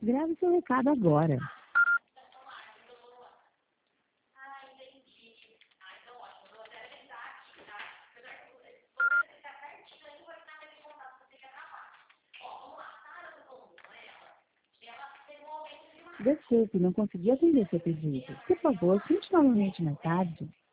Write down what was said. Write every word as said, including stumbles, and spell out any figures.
Grave seu recado agora. Desculpe, não consegui atender seu pedido. Por favor, tente novamente mais tarde.